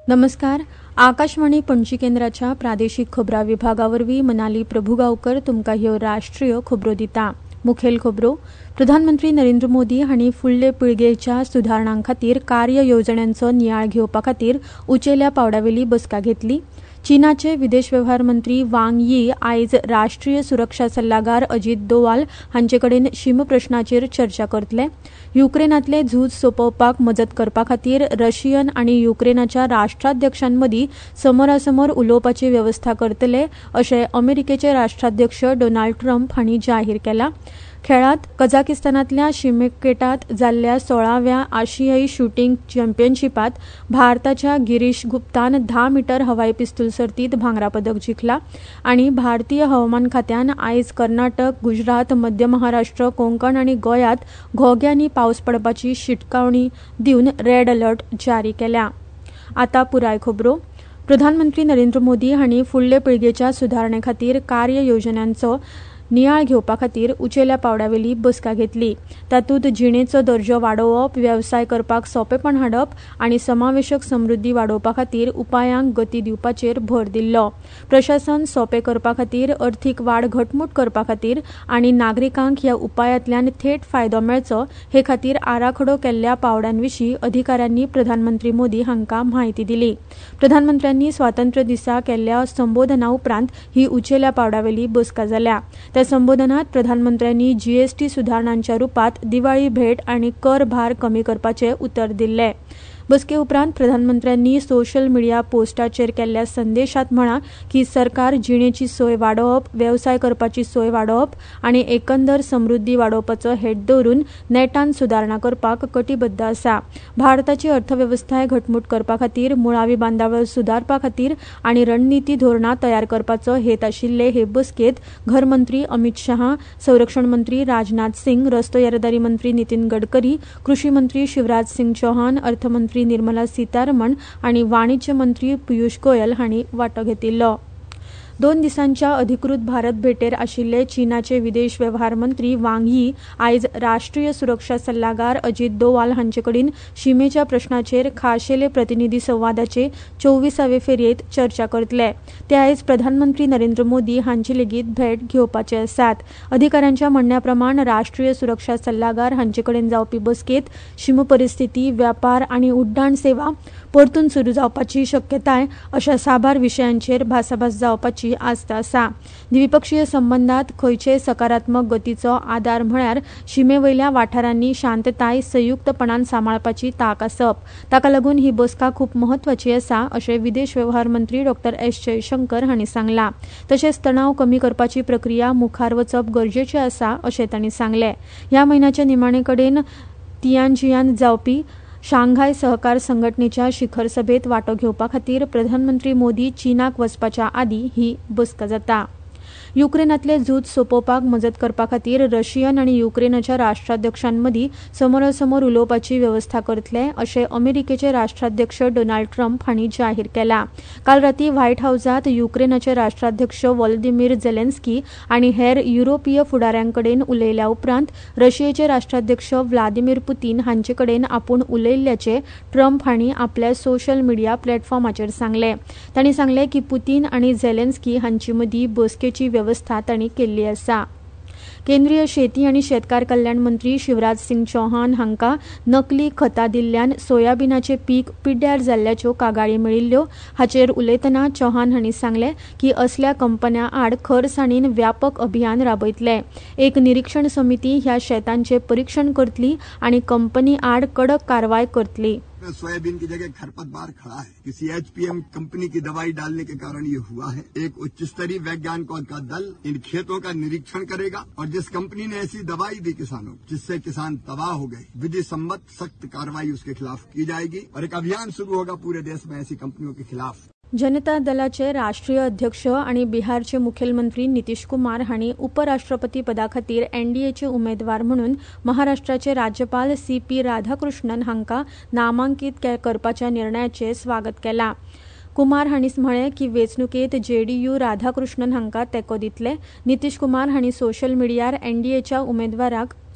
नमस्कार. आकाशवाणी पणजी केंद्राच्या प्रादेशिक खबरां विभागावरवीं मनाली प्रभुगांवकर तुमकां ह्यो राष्ट्रीय खबरो दिता. मुखेल खबरो. प्रधानमंत्री नरेंद्र मोदी हांणी फुडले पिळगेच्या सुदारणां खातीर कार्य येवजण्यांचो नियाळ घेवपा खातीर उंचेल्या पावड्यावेली बसका घेतली. चीनाचे विदेश वेव्हार मंत्री वांग यी आयज राष्ट्रीय सुरक्षा सल्लागार अजित डोवाल हांचे कडेन शीम प्रश्नाचेर चर्चा करतले. युक्रेनांतले झूज सोंपोवपाक मजत करपा खातीर रशियन आनी युक्रेनाच्या राष्ट्राध्यक्षांमदीं समोरासमोर उलोवपाची वेवस्था करतले अशें अमेरिकेचे राष्ट्राध्यक्ष डोनाल्ड ट्रम्प हांणी जाहीर केलां. खेळांत कझाकिस्तानांतल्या शिमकेटांत जाल्ल्या 16व्या आशियाई शूटिंग चॅम्पियनशिपांत भारताच्या गिरीश गुप्तान 10 मीटर हवाई पिस्तूल सर्तींत भांगरा पदक जिखला आनी भारतीय हवामान खात्यान आयज कर्नाटक, गुजरात, मध्य महाराष्ट्र, कोंकण आनी गोंयांत घोग्यांनी पावस पडपाची शिटकावणी दिवन रेड अलर्ट जारी केल्या. आतां पुराय खबरो. प्रधानमंत्री नरेंद्र मोदी हांणी फुडले पिळगेच्या सुदारणे खातीर कार्य येवजण्यांचो नियाळ घेवपा खातीर उंचेल्या पावड्यावेली बसका घेतली. तातूंत जिणेचो दर्जो वाडोवप, वेवसाय करपाक सोंपेपण हाडप आनी समावेशक समृद्धी वाडोवपा खातीर उपायांक गती दिवपाचेर भर दिल्लो. प्रशासन सोंपें करपा खातीर, अर्थीक वाड घटमूट करपा खातीर आनी नागरिकांक ह्या उपायांतल्यान थेट फायदो मेळचो हे खातीर आराखडो केल्ल्या पावड्यांविशीं अधिकाऱ्यांनी प्रधानमंत्री मोदी हांकां म्हायती दिली. प्रधानमंत्र्यांनी स्वातंत्र्य दिसा केल्ल्या संबोधना उपरांत ही उंचेल्या पावड्यावेली बसका जाल्या. त्या संबोधनात प्रधानमंत्र्यांनी जीएसटी सुदारणांच्या रुपात दिवाळी भेट आनी कर भार कमी करपाचे उतर दिल्ले. बसके उपरांत प्रधानमंत्र्यांनी सोशल मिडिया पोस्टाचेर केल्ल्या संदेशात म्हळां की सरकार जिणेची सोय वाडोवप, वेवसाय करपाची सोय वाडोवप आनी एकंदर समृद्धी वाडोवपाचो हेत दवरून नेटान सुदारणा करपाक कटिबद्ध आसा. भारताची अर्थवेवस्थाय घटमूट करपा खातीर, मुळावी बांदावळ सुदारपा खातीर आनी रणनीती धोरणां तयार करपाचो हेत आशिल्ले हे बसकेत घरमंत्री अमित शाह, संरक्षण मंत्री राजनाथ सिंग, रस्तो येरादारी मंत्री नितीन गडकरी, कृषी मंत्री शिवराज सिंग चौहान, अर्थमंत्री निर्मला सीतारमण आनी वाणिज्य मंत्री पियुष गोयल हांणी वांटो घेतिल्लो. 2 दिसांच्या अधिकृत भारत भेटेर आशिल्ले चीनाचे विदेश वेव्हार मंत्री वांग यी आयज राष्ट्रीय सुरक्षा सल्लागार अजित डोवाल हांचे कडेन शिमेच्या प्रश्नाचेर खाशेले प्रतिनिधी संवादाचे 24वे फेरयेत चर्चा करतले. ते आयज प्रधानमंत्री नरेंद्र मोदी हांची लेगीत भेट घेवपाचे आसात. अधिकाऱ्यांच्या म्हणण्या प्रमाण राष्ट्रीय सुरक्षा सल्लागार हांचे कडेन जावपी बसकेत शीम परिस्थिती, व्यापार आनी उड्डाण सेवा परतून सुरू जावपाची शक्यताय अशा साबार विशयांचेर भासाभास जावपाची आस्त आसा. द्विपक्षीय संबंधांत खंयचेय सकारात्मक गतीचो आदार म्हळ्यार शिमेवयल्या वाठारांनी शांतताय संयुक्तपणान सांबाळपाची तांक आसप. ताका लागून ही बसका खूप म्हत्वाची आसा अशें विदेश वेव्हार मंत्री डॉ. एस. जयशंकर हांणी सांगलां. तशेंच तणाव कमी करपाची प्रक्रिया मुखार वचप गरजेचें आसा अशें तांणी सांगलें. ह्या म्हयन्याच्या निमाणे कडेन तियानजियान जावपी शांघाय सहकार संघटनेच्या शिखर सभेत वांटो घेवपा खातीर प्रधानमंत्री मोदी चीनाक वचपाच्या आदीं ही बसका जाता. युक्रेनांतले झूज सोंपोवपाक मजत करपा खातीर रशियन आनी युक्रेनाच्या राष्ट्राध्यक्षांमदीं समोरासमोर उलोवपाची वेवस्था करतले अशें अमेरिकेचे राष्ट्राध्यक्ष डोनाल्ड ट्रम्प हांणी जाहीर केलां. काल रातीं व्हायट हावसांत युक्रेनाचे राष्ट्राध्यक्ष व्लादिमीर झेलेन्स्की आनी हेर युरोपीय फुडाऱ्यां कडेन उलयल्या उपरांत रशियेचे राष्ट्राध्यक्ष व्लादिमीर पुतीन हांचे कडेन आपूण उलयिल्ल्याचें ट्रम्प हांणी आपल्या सोशल मिडिया प्लॅटफॉर्माचेर सांगलें. तांणी सांगलें की पुतीन आनी झेलेन्स्की हांचे मदीं बसकेची वेवस्था तांणी केल्ली आसा. केंद्रीय शेती आनी शेतकार कल्याण मंत्री शिवराज सिंग चौहान हांकां नकली खतां दिल्ल्यान सोयाबीनाचें पीक पिड्ड्यार जाल्ल्याच्यो कागाळी मेळिल्ल्यो. हाचेर उलयतना चौहान हांणी सांगलें की असल्या कंपन्यां आड खरसाणीन व्यापक अभियान राबयतले. एक निरीक्षण समिती ह्या शेतांचें परीक्षण करतली आनी कंपनी आड कडक कारवाय करतली. सोयाबीन की जगह खरपतवार खड़ा है. किसी एचपीएम कंपनी की दवाई डालने के कारण ये हुआ है. एक उच्च स्तरीय वैज्ञानिकों का दल इन खेतों का निरीक्षण करेगा और जिस कंपनी ने ऐसी दवाई दी किसानों जिससे किसान तबाह हो गए, विधि सम्मत सख्त कार्रवाई उसके खिलाफ की जाएगी और एक अभियान शुरू होगा पूरे देश में ऐसी कंपनियों के खिलाफ. जनता दलाचे राष्ट्रीय अध्यक्ष आनी बिहारचे मुखेलमंत्री नितीश कुमार हांणी उपराष्ट्रपती पदा खातीर एनडीएचे उमेदवार म्हणून महाराष्ट्राचे राज्यपाल CP राधाकृष्णन हांकां नामांकीत करपाच्या निर्णयाचें स्वागत केलां. कुमार हांणी म्हळें की वेंचणुकेंत JDU राधाकृष्णन हांकां तेंको दितले. नितीश कुमार हांणी सोशल मिडियार एनडीएच्या उमेदवाराक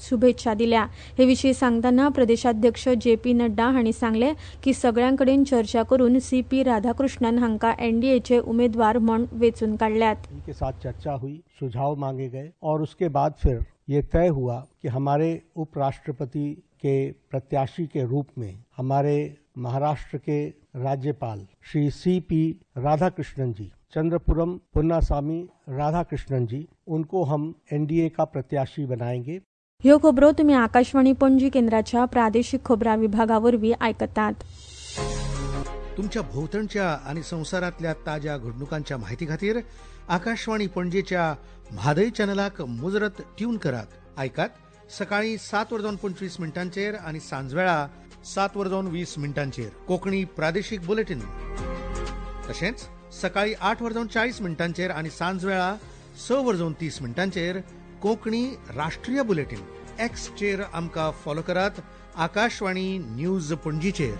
शुभेच्छा दिल्या. हे विषयी सांगताना प्रदेशाध्यक्ष JP नड्डा हांणी सांगले की सगळ्यांकडेन चर्चा करून CP राधाकृष्णन हांका NDAचे उमेदवार म्हण वेचून काढल्यात. के साथ चर्चा हुई, सुझाव मांगे गए और उसके बाद फिर ये तय हुआ कि हमारे उपराष्ट्रपति के प्रत्याशी के रूप में हमारे महाराष्ट्र के राज्यपाल श्री CP राधाकृष्णन जी, चंद्रपुरम पुन्नास्वामी राधाकृष्णन जी, उनको हम NDA का प्रत्याशी बनाएंगे. ह्यो खबरो तुम्ही आकाशवाणी पणजी केंद्राच्या प्रादेशिक खबरां विभागावरवी आयकतात. तुमच्या भोवतणच्या आणि संसारातल्या ताज्या घडणुकांच्या माहिती खातीर आकाशवाणी पणजेच्या म्हादय चॅनलाक मुजरत ट्यून करात. ऐकात सकाळी 7:25 आणि सांजवेळा 7:20 कोंकणी प्रादेशीक बुलेटिन. तशेंच सकाळी 8:40 आणि सांजवेळा 6:30 कोंकणी राष्ट्रीय बुलेटिन. एक्सचेर आमकां फॉलो करात. आकाशवाणी न्यूज पणजीचेर.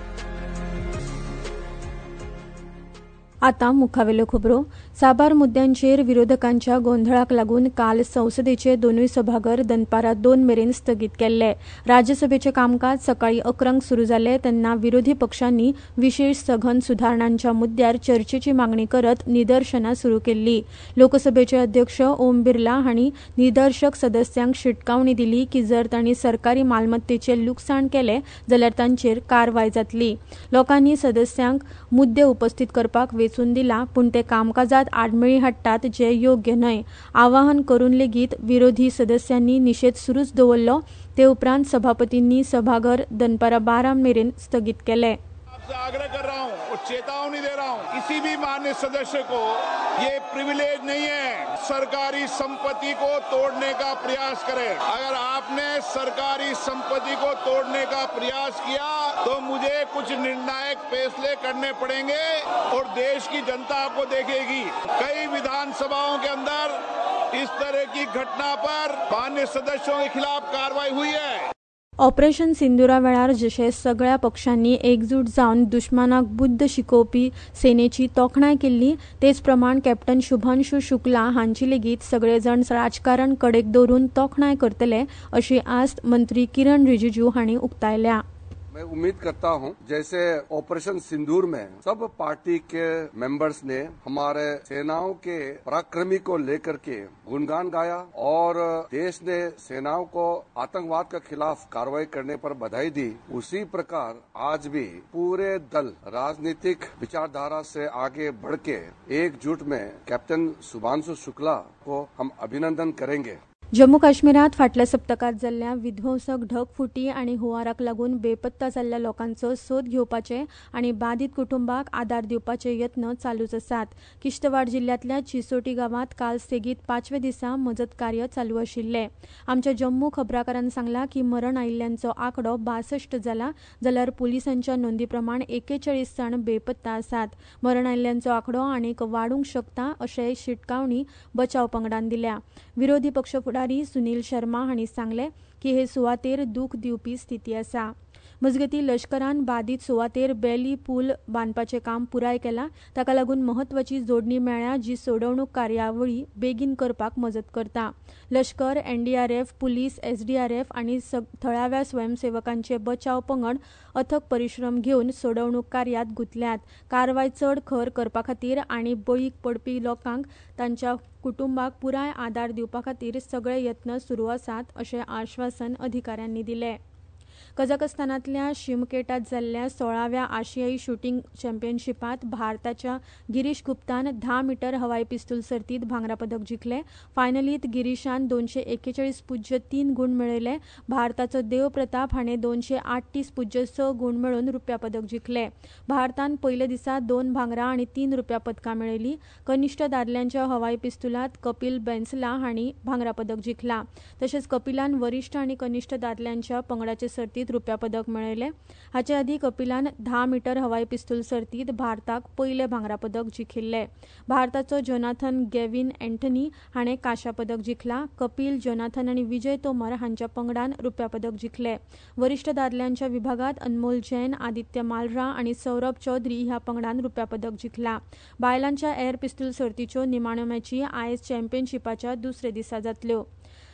आता मुखावेल्यो खबरो. साबार मुद्द्यांचेर विरोधकांच्या गोंधळाक लागून काल संसदेचे दोनूय सभाघर दनपारां 2 मेरेन स्थगीत केल्ले. राज्यसभेचे कामकाज सकाळी 11 सुरू जाले तेन्ना विरोधी पक्षांनी विशेष सघन सुधारणांच्या मुद्द्यार चर्चेची मागणी करत निदर्शनां सुरू केल्ली. लोकसभेचे अध्यक्ष ओम बिर्ला हांणी निदर्शक सदस्यांक शिटकावणी दिली की जर तांणी सरकारी मालमत्तेचे लुकसाण केले जाल्यार तांचेर कारवाय जातली. लोकांनी सदस्यांक मुद्दे उपस्थित करपाक वेचून दिला पूण ते कामकाजात आडमेळी हाडटात जे योग्य न्हय. आवाहन करून लेगीत विरोधी सदस्यांनी निषेध सुरूच दवरलो. ते उपरांत सभापतींनी सभाघर दनपारां 12 मेरेन स्थगीत केले. आग्रह कर रहा हूं और चेतावनी दे रहा हूं, किसी भी माननीय सदस्य को ये प्रिविलेज नहीं है सरकारी संपत्ति को तोड़ने का प्रयास करे. अगर आपने सरकारी संपत्ति को तोड़ने का प्रयास किया तो मुझे कुछ निर्णायक फैसले करने पड़ेंगे और देश की जनता आपको देखेगी. कई विधानसभाओं के अंदर इस तरह की घटना पर माननीय सदस्यों के खिलाफ कार्रवाई हुई है. ऑपरेशन सिंदुरा वेळार जशे सगळ्या पक्षांनी एकजूट जावन दुश्मनाक बुद्ध शिकोवपी सेनेची तोखणाय केल्ली तेच प्रमाण कॅप्टन शुभांशु शुक्ला हांची लेगीत सगळे जण राजकारण कडेक दवरून तोखणाय करतले अशी आस्त मंत्री किरण रिजिजू हांणी उक्तायल्या. मैं उम्मीद करता हूं जैसे ऑपरेशन सिंदूर में सब पार्टी के मेंबर्स ने हमारे सेनाओं के पराक्रमी को लेकर के गुणगान गाया और देश ने सेनाओं को आतंकवाद के खिलाफ कार्रवाई करने पर बधाई दी, उसी प्रकार आज भी पूरे दल राजनीतिक विचारधारा से आगे बढ़ के एकजुट में कैप्टन शुभांशु शुक्ला को हम अभिनंदन करेंगे. जम्मू काश्मीरात फाटल्या सप्तकात जाल्ल्या विध्वंसक ढगफुटी आनी हुंवाराक लागून बेपत्ता जाल्ल्या लोकांचो सोद घेवपाचे आनी बाधित कुटुंबाक आदार दिवपाचे यत्न चालूच आसात. किश्तवाड जिल्ल्यांतल्या चिसोटी गांवांत काल सेगीत 5व्या दिसा मजत कार्य चालू आशिल्ले. आमच्या जम्मू खबराकारान सांगला की मरण आयिल्ल्यांचो आंकडो 62 जाला जाल्यार पुलिसांच्या नोंदी प्रमाण 41 जाण बेपत्ता आसात. मरण आयिल्ल्यांचो आंकडो आनीक वाडूंक शकता अशें शिटकावणी बचाव पंगडान दिल्या. विरोधी पक्ष फुडारी सुनील शर्मा हांणी सांगले की हे सुवातेर दूख दिवपी स्थिती आसा. मजगतीं लश्करान बाधित सुवातेर बेली पूल बांदपाचें काम पुराय केलां. ताका लागून म्हत्वाची जोडणी मेळ्ळ्या जी सोडवणूक कार्यावळी बेगीन करपाक मजत करता. लश्कर, NDRF, पुलीस, SDRF आनी थळाव्या स्वयंसेवकांचे बचाव पंगड अथक परिश्रम घेवन सोडवणूक कार्यात गुंतल्यात. कारवाय चड खर करपा खातीर आनी बळीक पडपी लोकांक तांच्या कुटुंबाक पुराय आदार दिवपा खातीर सगळे यत्न सुरू आसात अशें आश्वासन अधिकाऱ्यांनी दिलें. कझाकस्तानांतल्या शिमकेटात जाल्ल्या 16व्या आशियाई शूटिंग चॅम्पियनशिपांत भारताच्या गिरीश गुप्तान 10 मीटर हवाई पिस्तूल सर्तींत भांगरा पदक जिखलें. फायनलींत गिरीशान 241.3 गूण मेळयले. भारताचो देव प्रताप हाणें 238.6 गूण मेळोवन रुप्या पदक जिखलें. भारतान पयल्या दिसा 2 भांगरा आनी 3 रुप्या पदकां मेळयलीं. कनिश्ठ दादल्यांच्या हवाई पिस्तुलांत कपिल बेन्सला हांणी भांगरा पदक जिखलां. तशेंच कपिलान वरिश्ठ आनी कनिश्ठ दादल्यांच्या पंगडाचे सर्तींत रुप्या पदक मेळयलें. हाचे आदीं कपिलान 10 मीटर हवाई पिस्तूल सर्तींत भारताक पयलें भांगरा पदक जिखिल्लें. भारताचो जोनाथन गॅविन एंटनी हाणें कांशा पदक जिखलां. कपिल, जोनाथन आनी विजय तोमर हांच्या पंगडान रुप्या पदक जिखलें. वरिश्ठ दादल्यांच्या विभागांत अनमोल जैन, आदित्य मालरा आनी सौरभ चौधरी ह्या पंगडान रुप्या पदक जिखलां. बायलांच्या एअर पिस्तूल सर्तीच्यो निमाण्यो मॅची आयज चॅम्पियनशिपाच्या दुसऱ्या दिसा जातल्यो.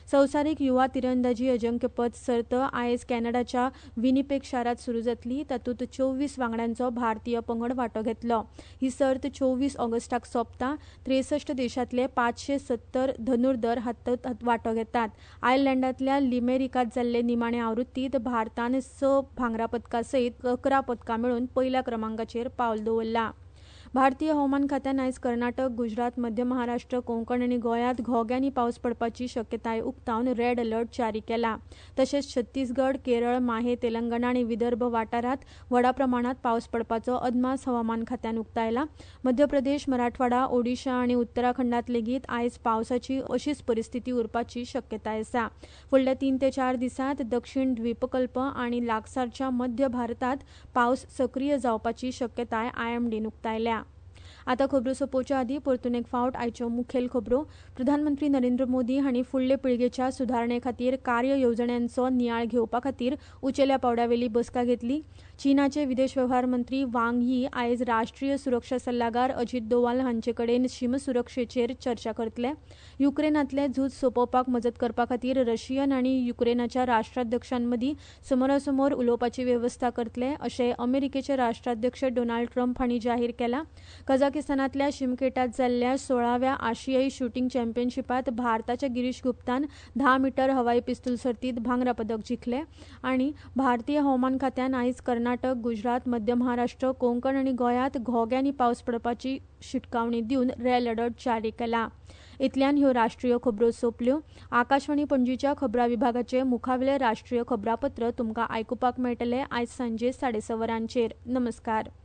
संवसारीक युवा तिरंदाजी अजिंक्यपद सर्त आयज कॅनडाच्या विनिपेग शारात सुरू जातली. तातूंत 24 वांगड्यांचो भारतीय पंगड वांटो घेतलो. ही सर्त 24 ऑगस्टाक सोंपता. 63 देशांतले 570 धनुर्धर हातूंत वांटो घेतात. आयर्लंडांतल्या लिमेरिकांत जाल्ले निमाणे आवृत्तींत भारतान 6 भांगरा पदकां सयत 11 पदकां मेळोवन पयल्या क्रमांकाचेर पावल दवरला. भारतीय हवामान खात्यान आयज कर्नाटक, गुजरात, मध्य महाराष्ट्र, कोंकण आनी गोंयांत घोग्यांनी पावस पडपाची शक्यताय उक्तावन रेड अलर्ट जारी केला. तशेंच छत्तीसगड, केरळ, माहे, तेलंगणा आनी विदर्भ वाठारांत व्हडा प्रमाणात पावस पडपाचो अदमास हवामान खात्यान उक्तायला. मध्य प्रदेश, मराठवाडा, ओडिशा आनी उत्तराखंडांत लेगीत आयज पावसाची अशीच परिस्थिती उरपाची शक्यताय आसा. फुडल्या 3 ते 4 दिसांत दक्षिण द्वीपकल्प आनी लागसारच्या मध्य भारतांत पावस सक्रीय जावपाची शक्यताय आयएमडीन उक्तायल्या. आतां खबरो सोंपोवच्या आदीं परतून एक फावट आयच्यो मुखेल खबरो. प्रधानमंत्री नरेंद्र मोदी हांणी फुडले पिळगेच्या सुदारणे खातीर कार्य येवजण्यांचो नियाळ घेवपा खातीर उंचेल्या पावड्यावेली बसका घेतली. चीनाचे विदेश वेव्हार मंत्री वांग यी आयज राष्ट्रीय सुरक्षा सल्लागार अजित डोवाल हांचे कडेन सीम सुरक्षेचेर चर्चा करतले. युक्रेनांतले झूज सोंपोवपाक मजत करपा खातीर रशियन आनी युक्रेनाच्या राष्ट्राध्यक्षांमदीं समोरासमोर उलोवपाची वेवस्था करतले अशें अमेरिकेचे राष्ट्राध्यक्ष डोनाल्ड ट्रंप हांणी जाहीर केलां. कझाकिस्तानांतल्या शिमकेटात जाल्ल्या 16व्या आशियाई शूटिंग चॅम्पियनशिपांत भारताच्या गिरीश गुप्तान 10 मीटर हवाई पिस्तूल सर्तींत भांगरा पदक जिखलें. आनी भारतीय हवामान खात्यान आयज कर्नाटक, गुजरात, मध्य महाराष्ट्र, कोंकण आनी गोंयांत घोग्यांनी पावस पडपाची शिटकावणी दिवन रेड अलर्ट जारी केला. इतल्यान ह्यो राष्ट्रीय खबरो सोंपल्यो. आकाशवाणी पणजीच्या खबरां विभागाचे मुखावेले राष्ट्रीय खबरापत्र तुमकां आयकुपाक मेळटले आयज सांजे 6:30 वरांचेर. नमस्कार.